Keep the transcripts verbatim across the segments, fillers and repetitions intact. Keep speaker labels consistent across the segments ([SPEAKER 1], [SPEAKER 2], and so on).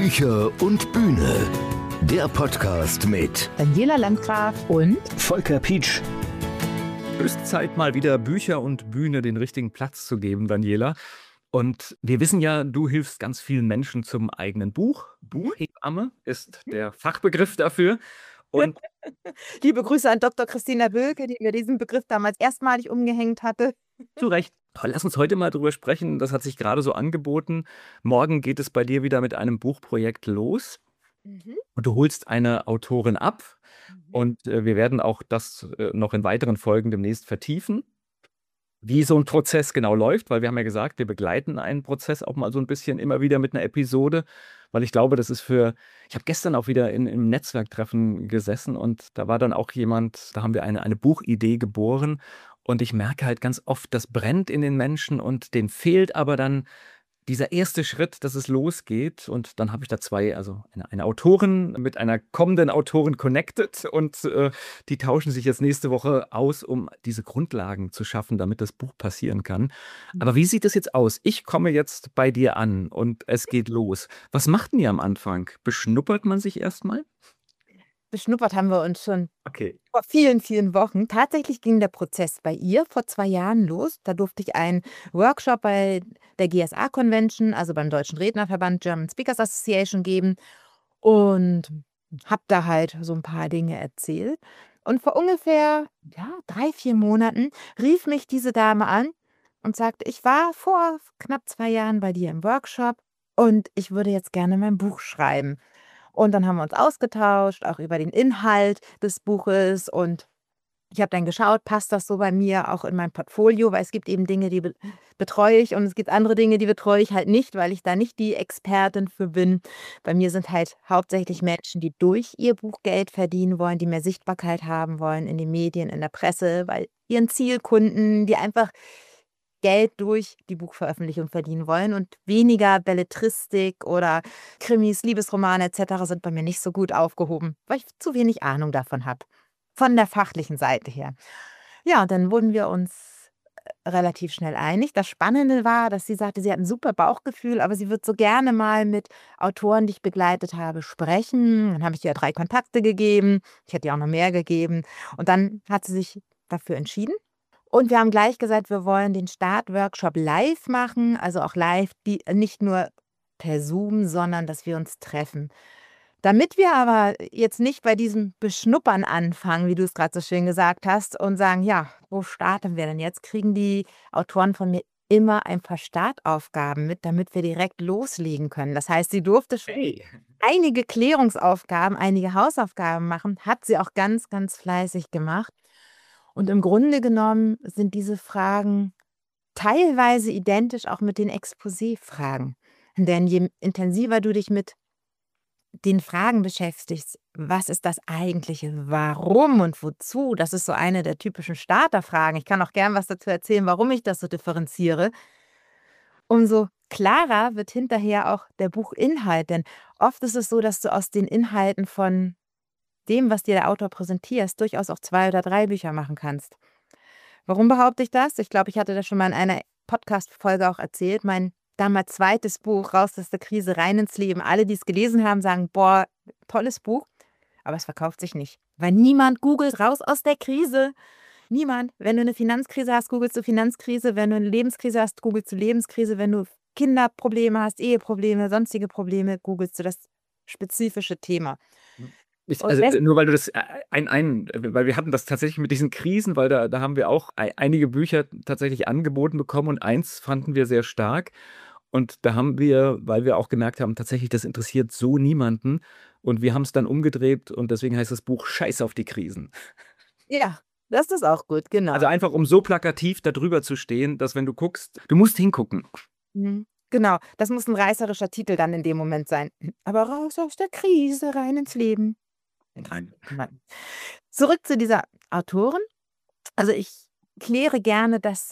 [SPEAKER 1] Bücher und Bühne. Der Podcast mit
[SPEAKER 2] Daniela Landgraf und
[SPEAKER 3] Volker Pietsch.
[SPEAKER 4] Höchste Zeit, mal wieder Bücher und Bühne den richtigen Platz zu geben, Daniela. Und wir wissen ja, du hilfst ganz vielen Menschen zum eigenen Buch. Buchhebamme ist der Fachbegriff dafür. Und
[SPEAKER 2] liebe Grüße an Doktor Christina Bülke, die mir diesen Begriff damals erstmalig umgehängt hatte.
[SPEAKER 4] zu Recht. Lass uns heute mal drüber sprechen. Das hat sich gerade so angeboten. Morgen geht es bei dir wieder mit einem Buchprojekt los.
[SPEAKER 2] Mhm.
[SPEAKER 4] Und du holst eine Autorin ab. Und äh, wir werden auch das äh, noch in weiteren Folgen demnächst vertiefen, wie so ein Prozess genau läuft, weil wir haben ja gesagt, wir begleiten einen Prozess auch mal so ein bisschen immer wieder mit einer Episode, weil ich glaube, das ist für, ich habe gestern auch wieder in, im Netzwerktreffen gesessen und da war dann auch jemand, da haben wir eine, eine Buchidee geboren und ich merke halt ganz oft, das brennt in den Menschen und denen fehlt aber dann dieser erste Schritt, dass es losgeht. Und dann habe ich da zwei, also eine, eine Autorin mit einer kommenden Autorin connected und äh, die tauschen sich jetzt nächste Woche aus, um diese Grundlagen zu schaffen, damit das Buch passieren kann. Aber wie sieht es jetzt aus? Ich komme jetzt bei dir an und es geht los. Was macht denn ihr am Anfang? Beschnuppert man sich erstmal?
[SPEAKER 2] Beschnuppert haben wir uns schon
[SPEAKER 4] Okay.
[SPEAKER 2] vor vielen, vielen Wochen. Tatsächlich ging der Prozess bei ihr vor zwei Jahren los. Da durfte ich einen Workshop bei der G S A-Convention, also beim Deutschen Rednerverband German Speakers Association, geben und habe da halt so ein paar Dinge erzählt. Und vor ungefähr ja, drei, vier Monaten rief mich diese Dame an und sagte, ich war vor knapp zwei Jahren bei dir im Workshop und ich würde jetzt gerne mein Buch schreiben. Und dann haben wir uns ausgetauscht, auch über den Inhalt des Buches. Und ich habe dann geschaut, passt das so bei mir auch in mein Portfolio, weil es gibt eben Dinge, die be betreue ich und es gibt andere Dinge, die betreue ich halt nicht, weil ich da nicht die Expertin für bin. Bei mir sind halt hauptsächlich Menschen, die durch ihr Buch Geld verdienen wollen, die mehr Sichtbarkeit haben wollen in den Medien, in der Presse, weil ihren Zielkunden, die einfach Geld durch die Buchveröffentlichung verdienen wollen und weniger Belletristik oder Krimis, Liebesromane et cetera sind bei mir nicht so gut aufgehoben, weil ich zu wenig Ahnung davon habe, von der fachlichen Seite her. Ja, und dann wurden wir uns äh, relativ schnell einig. Das Spannende war, dass sie sagte, sie hat ein super Bauchgefühl, aber sie wird so gerne mal mit Autoren, die ich begleitet habe, sprechen. Dann habe ich ihr drei Kontakte gegeben. Ich hätte ihr auch noch mehr gegeben. Und dann hat sie sich dafür entschieden. Und wir haben gleich gesagt, wir wollen den Start-Workshop live machen, also auch live, die, nicht nur per Zoom, sondern dass wir uns treffen. Damit wir aber jetzt nicht bei diesem Beschnuppern anfangen, wie du es gerade so schön gesagt hast, und sagen, ja, wo starten wir denn jetzt, kriegen die Autoren von mir immer ein paar Startaufgaben mit, damit wir direkt loslegen können. Das heißt, sie durfte schon
[SPEAKER 4] Hey.
[SPEAKER 2] einige Klärungsaufgaben, einige Hausaufgaben machen, hat sie auch ganz, ganz fleißig gemacht. Und im Grunde genommen sind diese Fragen teilweise identisch auch mit den Exposé-Fragen. Denn je intensiver du dich mit den Fragen beschäftigst, was ist das eigentliche Warum und wozu, das ist so eine der typischen Starterfragen. Ich kann auch gern was dazu erzählen, warum ich das so differenziere. Umso klarer wird hinterher auch der Buchinhalt. Denn oft ist es so, dass du aus den Inhalten von dem, was dir der Autor präsentiert, durchaus auch zwei oder drei Bücher machen kannst. Warum behaupte ich das? Ich glaube, ich hatte das schon mal in einer Podcast-Folge auch erzählt. Mein damals zweites Buch, Raus aus der Krise, rein ins Leben. Alle, die es gelesen haben, sagen, boah, tolles Buch. Aber es verkauft sich nicht. Weil niemand googelt raus aus der Krise. Niemand. Wenn du eine Finanzkrise hast, googelst du Finanzkrise. Wenn du eine Lebenskrise hast, googelst du Lebenskrise. Wenn du Kinderprobleme hast, Eheprobleme, sonstige Probleme, googelst du das spezifische Thema.
[SPEAKER 4] Ich,
[SPEAKER 2] Und
[SPEAKER 4] also
[SPEAKER 2] wes-
[SPEAKER 4] nur weil du das äh, ein, ein, weil wir hatten das tatsächlich mit diesen Krisen, weil da, da haben wir auch ei- einige Bücher tatsächlich angeboten bekommen und eins fanden wir sehr stark. Und da haben wir, weil wir auch gemerkt haben, tatsächlich, das interessiert so niemanden. Und wir haben es dann umgedreht und deswegen heißt das Buch Scheiß auf die Krisen.
[SPEAKER 2] Ja, das ist auch gut, genau.
[SPEAKER 4] Also einfach, um so plakativ da drüber zu stehen, dass wenn du guckst, du musst hingucken.
[SPEAKER 2] Mhm. Genau, das muss ein reißerischer Titel dann in dem Moment sein. Aber raus aus der Krise, rein ins Leben.
[SPEAKER 4] Nein.
[SPEAKER 2] Nein. Zurück zu dieser Autorin. Also ich kläre gerne das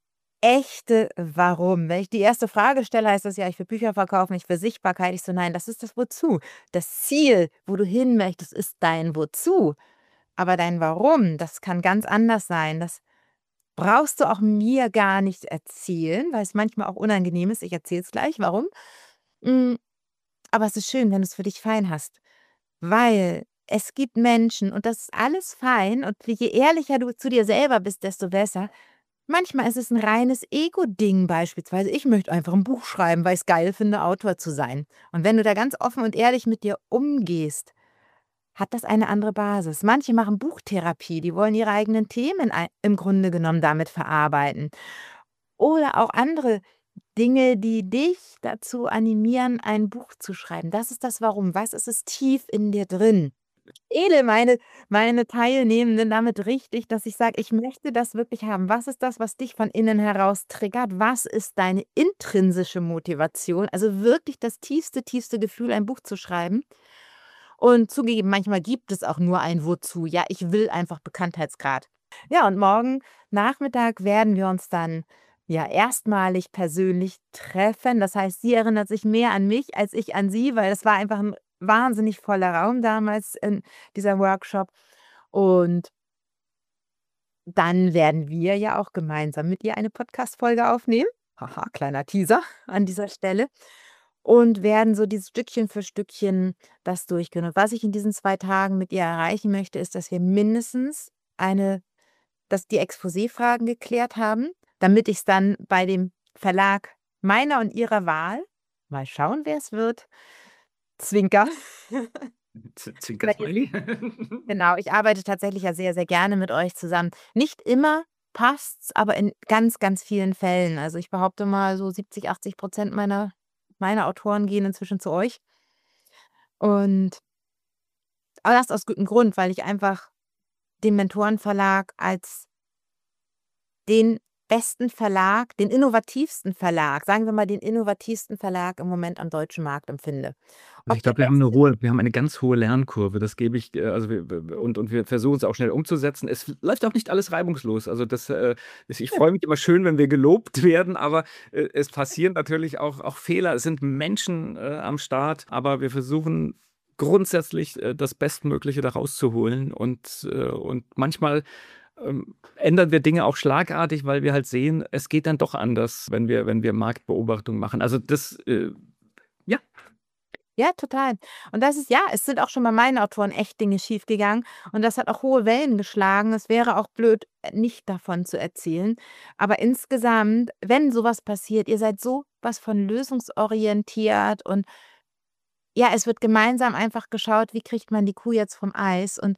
[SPEAKER 2] echte Warum. Wenn ich die erste Frage stelle, heißt das ja, ich will Bücher verkaufen, ich will Sichtbarkeit. Ich so, nein, das ist das Wozu. Das Ziel, wo du hin möchtest, ist dein Wozu. Aber dein Warum, das kann ganz anders sein. Das brauchst du auch mir gar nicht erzählen, weil es manchmal auch unangenehm ist. Ich erzähle es gleich, warum. Mm, Aber es ist schön, wenn du es für dich fein hast, weil es gibt Menschen und das ist alles fein und je ehrlicher du zu dir selber bist, desto besser. Manchmal ist es ein reines Ego-Ding beispielsweise. Ich möchte einfach ein Buch schreiben, weil ich es geil finde, Autor zu sein. Und wenn du da ganz offen und ehrlich mit dir umgehst, hat das eine andere Basis. Manche machen Buchtherapie, die wollen ihre eigenen Themen ei im Grunde genommen damit verarbeiten. Oder auch andere Dinge, die dich dazu animieren, ein Buch zu schreiben. Das ist das Warum. Was ist es tief in dir drin? Edel meine meine Teilnehmenden damit richtig, dass ich sage: „Ich möchte das wirklich haben.“ Was ist das, was dich von innen heraus triggert? Was ist deine intrinsische Motivation? Also wirklich das tiefste, tiefste Gefühl, ein Buch zu schreiben. Und zugegeben, manchmal gibt es auch nur ein Wozu. Ja, ich will einfach Bekanntheitsgrad. Ja, und morgen Nachmittag werden wir uns dann, ja, erstmalig persönlich treffen. Das heißt, sie erinnert sich mehr an mich als ich an sie, weil es war einfach ein wahnsinnig voller Raum damals in dieser Workshop. Und dann werden wir ja auch gemeinsam mit ihr eine Podcast-Folge aufnehmen. Haha, kleiner Teaser an dieser Stelle. Und werden so dieses Stückchen für Stückchen das durchgehen. Und was ich in diesen zwei Tagen mit ihr erreichen möchte, ist, dass wir mindestens eine dass die Exposé-Fragen geklärt haben, damit ich es dann bei dem Verlag meiner und ihrer Wahl, mal schauen, wer es wird, Zwinker.
[SPEAKER 4] Z Zwinker-Smiley.
[SPEAKER 2] Genau, ich arbeite tatsächlich ja sehr, sehr gerne mit euch zusammen. Nicht immer passt's, aber in ganz, ganz vielen Fällen. Also, ich behaupte mal, so siebzig, achtzig Prozent meiner meiner Autoren gehen inzwischen zu euch. Und aber das aus gutem Grund, weil ich einfach den Mentorenverlag als den besten Verlag, den innovativsten Verlag, sagen wir mal, den innovativsten Verlag im Moment am deutschen Markt empfinde.
[SPEAKER 4] Also, ich glaube, wir haben eine hohe wir haben eine ganz hohe Lernkurve. Das gebe ich, äh, also wir wir und und wir versuchen es auch schnell umzusetzen. Es läuft auch nicht alles reibungslos. Also, das, äh, ist ich freue mich immer schön, wenn wir gelobt werden, aber, äh, es passieren natürlich auch auch Fehler. Es sind Menschen, äh, am Start, aber wir versuchen grundsätzlich, äh, das Bestmögliche da rauszuholen und, äh, und manchmal, ähm, ändern wir Dinge auch schlagartig, weil wir halt sehen, es geht dann doch anders, wenn wir wenn wir Marktbeobachtung machen. Also, das, äh ja.
[SPEAKER 2] Ja, total. Und das ist ja, es sind auch schon bei meinen Autoren echt Dinge schiefgegangen und das hat auch hohe Wellen geschlagen. Es wäre auch blöd, äh, nicht davon zu erzählen. Aber insgesamt, wenn sowas passiert, ihr seid so was von lösungsorientiert und ja, es wird gemeinsam einfach geschaut, wie kriegt man die Kuh jetzt vom Eis. Und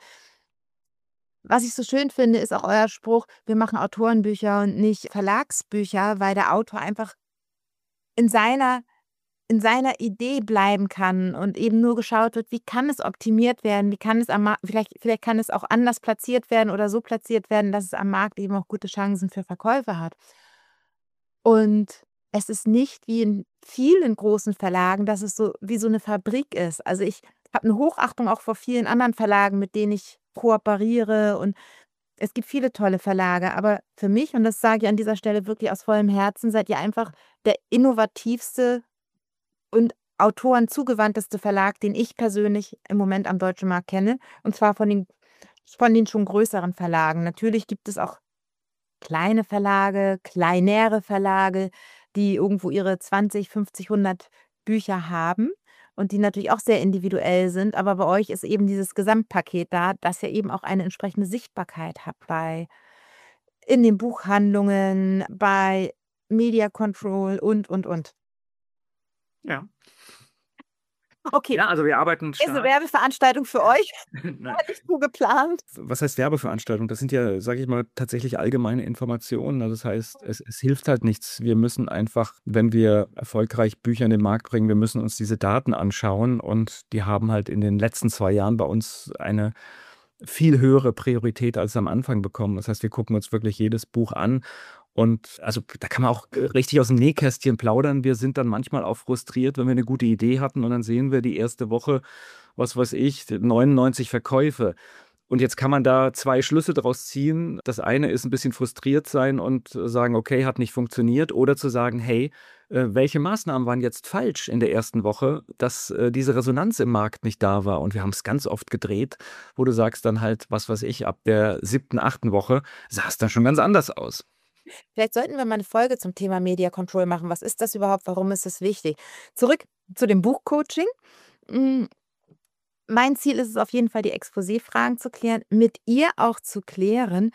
[SPEAKER 2] was ich so schön finde, ist auch euer Spruch: „Wir machen Autorenbücher und nicht Verlagsbücher“, weil der Autor einfach in seiner in seiner Idee bleiben kann und eben nur geschaut wird, wie kann es optimiert werden, wie kann es am Markt, vielleicht vielleicht kann es auch anders platziert werden oder so platziert werden, dass es am Markt eben auch gute Chancen für Verkäufe hat. Und es ist nicht wie in vielen großen Verlagen, dass es so wie so eine Fabrik ist. Also, ich habe eine Hochachtung auch vor vielen anderen Verlagen, mit denen ich kooperiere und es gibt viele tolle Verlage, aber für mich, und das sage ich an dieser Stelle wirklich aus vollem Herzen, seid ihr einfach der innovativste und autorenzugewandteste Verlag, den ich persönlich im Moment am deutschen Markt kenne, und zwar von den von den schon größeren Verlagen. Natürlich gibt es auch kleine Verlage, kleinere Verlage, die irgendwo ihre zwanzig, fünfzig, hundert Bücher haben und die natürlich auch sehr individuell sind, aber bei euch ist eben dieses Gesamtpaket da, dass ihr eben auch eine entsprechende Sichtbarkeit habt bei in den Buchhandlungen, bei Media Control und, und, und.
[SPEAKER 4] Ja.
[SPEAKER 2] Okay,
[SPEAKER 4] Ja, also wir arbeiten
[SPEAKER 2] ist 'ne
[SPEAKER 4] stark.
[SPEAKER 2] Werbeveranstaltung für euch,
[SPEAKER 4] Nein.
[SPEAKER 2] war nicht so geplant.
[SPEAKER 4] Was heißt Werbeveranstaltung? Das sind ja, sage ich mal, tatsächlich allgemeine Informationen. Also das heißt, es es hilft halt nichts. Wir müssen einfach, wenn wir erfolgreich Bücher in den Markt bringen, wir müssen uns diese Daten anschauen und die haben halt in den letzten zwei Jahren bei uns eine viel höhere Priorität als am Anfang bekommen. Das heißt, wir gucken uns wirklich jedes Buch an und also da kann man auch äh, richtig aus dem Nähkästchen plaudern. Wir sind dann manchmal auch frustriert, wenn wir eine gute Idee hatten und dann sehen wir die erste Woche, was weiß ich, neunundneunzig Verkäufe. Und jetzt kann man da zwei Schlüsse draus ziehen. Das eine ist ein bisschen frustriert sein und äh, sagen: „Okay, hat nicht funktioniert.“ Oder zu sagen: „Hey, äh, welche Maßnahmen waren jetzt falsch in der ersten Woche, dass, äh, diese Resonanz im Markt nicht da war?“ Und wir haben es ganz oft gedreht, wo du sagst dann halt, was weiß ich, ab der siebten, achten Woche sah es dann schon ganz anders aus.
[SPEAKER 2] Vielleicht sollten wir mal eine Folge zum Thema Media Control machen. Was ist das überhaupt? Warum ist es wichtig? Zurück zu dem Buchcoaching. Mm, Mein Ziel ist es auf jeden Fall, die Exposé-Fragen zu klären, mit ihr auch zu klären,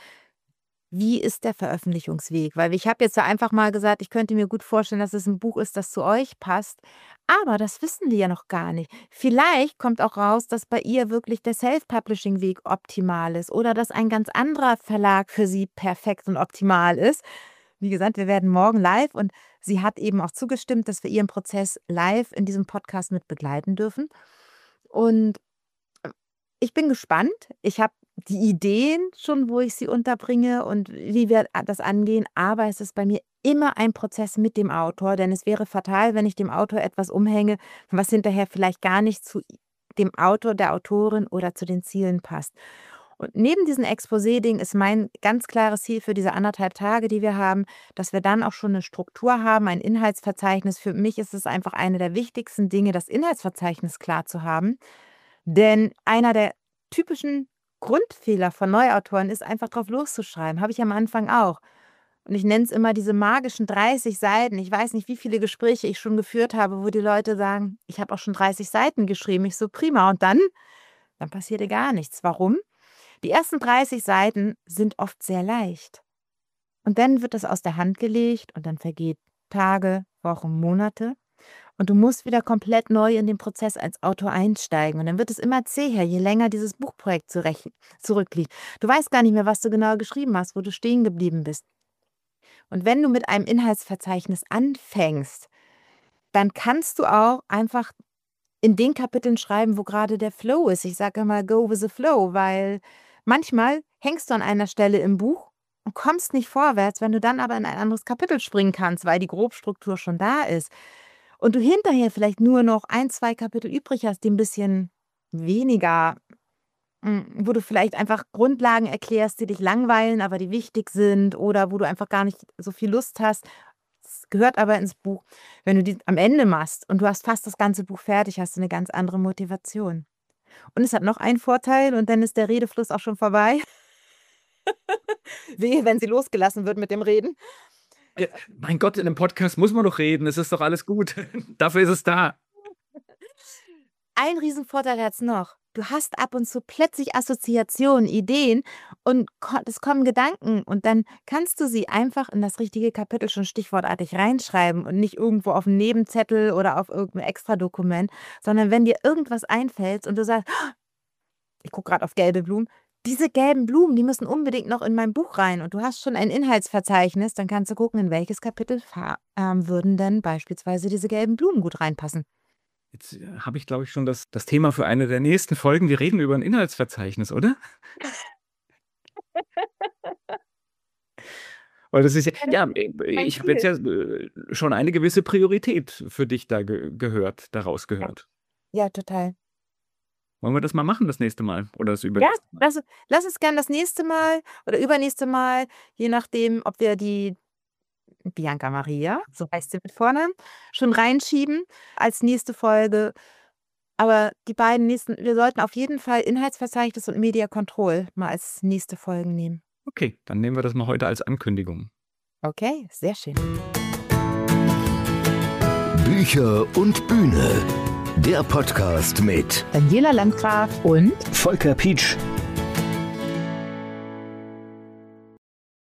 [SPEAKER 2] wie ist der Veröffentlichungsweg? Weil ich habe jetzt ja einfach mal gesagt, ich könnte mir gut vorstellen, dass es ein Buch ist, das zu euch passt. Aber das wissen die ja noch gar nicht. Vielleicht kommt auch raus, dass bei ihr wirklich der Self-Publishing-Weg optimal ist oder dass ein ganz anderer Verlag für sie perfekt und optimal ist. Wie gesagt, wir werden morgen live und sie hat eben auch zugestimmt, dass wir ihren Prozess live in diesem Podcast mit begleiten dürfen. Und ich bin gespannt. Ich habe die Ideen schon, wo ich sie unterbringe und wie wir das angehen. Aber es ist bei mir immer ein Prozess mit dem Autor, denn es wäre fatal, wenn ich dem Autor etwas umhänge, was hinterher vielleicht gar nicht zu dem Autor, der Autorin oder zu den Zielen passt. Und neben diesem Exposé-Ding ist mein ganz klares Ziel für diese anderthalb Tage, die wir haben, dass wir dann auch schon eine Struktur haben, ein Inhaltsverzeichnis. Für mich ist es einfach eine der wichtigsten Dinge, das Inhaltsverzeichnis klar zu haben. Denn einer der typischen Grundfehler von Neuautoren ist einfach drauf loszuschreiben. Habe ich am Anfang auch. Und ich nenne es immer diese magischen dreißig Seiten. Ich weiß nicht, wie viele Gespräche ich schon geführt habe, wo die Leute sagen, ich habe auch schon dreißig Seiten geschrieben. Ich so, prima. Und dann? Dann passierte gar nichts. Warum? Die ersten dreißig Seiten sind oft sehr leicht. Und dann wird das aus der Hand gelegt und dann vergeht Tage, Wochen, Monate. Und du musst wieder komplett neu in den Prozess als Autor einsteigen. Und dann wird es immer zäher, je länger dieses Buchprojekt zurückliegt. Du weißt gar nicht mehr, was du genau geschrieben hast, wo du stehen geblieben bist. Und wenn du mit einem Inhaltsverzeichnis anfängst, dann kannst du auch einfach in den Kapiteln schreiben, wo gerade der Flow ist. Ich sage immer, go with the flow, weil manchmal hängst du an einer Stelle im Buch und kommst nicht vorwärts, wenn du dann aber in ein anderes Kapitel springen kannst, weil die Grobstruktur schon da ist. Und du hinterher vielleicht nur noch ein, zwei Kapitel übrig hast, die ein bisschen weniger, wo du vielleicht einfach Grundlagen erklärst, die dich langweilen, aber die wichtig sind oder wo du einfach gar nicht so viel Lust hast. Das gehört aber ins Buch. Wenn du die am Ende machst und du hast fast das ganze Buch fertig, hast du eine ganz andere Motivation. Und es hat noch einen Vorteil und dann ist der Redefluss auch schon vorbei. Wehe, wenn sie losgelassen wird mit dem Reden.
[SPEAKER 4] Ja, mein Gott, in einem Podcast muss man doch reden. Es ist doch alles gut. Dafür ist es da.
[SPEAKER 2] Ein Riesenvorteil hat es noch. Du hast ab und zu plötzlich Assoziationen, Ideen und es kommen Gedanken und dann kannst du sie einfach in das richtige Kapitel schon stichwortartig reinschreiben und nicht irgendwo auf einen Nebenzettel oder auf irgendein Extra-Dokument, sondern wenn dir irgendwas einfällt und du sagst, ich gucke gerade auf gelbe Blumen, diese gelben Blumen, die müssen unbedingt noch in mein Buch rein und du hast schon ein Inhaltsverzeichnis, dann kannst du gucken, in welches Kapitel äh, würden denn beispielsweise diese gelben Blumen gut reinpassen.
[SPEAKER 4] Jetzt äh, habe ich, glaube ich, schon das, das Thema für eine der nächsten Folgen. Wir reden über ein Inhaltsverzeichnis, oder? Weil das ist ja, ja, ich habe jetzt ja äh, schon eine gewisse Priorität für dich da ge gehört, daraus gehört.
[SPEAKER 2] Ja, total.
[SPEAKER 4] Wollen wir das mal machen das nächste Mal? Oder das
[SPEAKER 2] Ja,
[SPEAKER 4] übernächste Mal?
[SPEAKER 2] lass, lass es gern das nächste Mal oder übernächste Mal, je nachdem, ob wir die Bianca Maria, so heißt sie mit Vornamen, schon reinschieben als nächste Folge. Aber die beiden nächsten, wir sollten auf jeden Fall Inhaltsverzeichnis und Media Control mal als nächste Folgen nehmen.
[SPEAKER 4] Okay, dann nehmen wir das mal heute als Ankündigung.
[SPEAKER 2] Okay, sehr schön.
[SPEAKER 1] Bücher und Bühne. Der Podcast mit
[SPEAKER 2] Daniela Landgraf und
[SPEAKER 1] Volker Pietsch.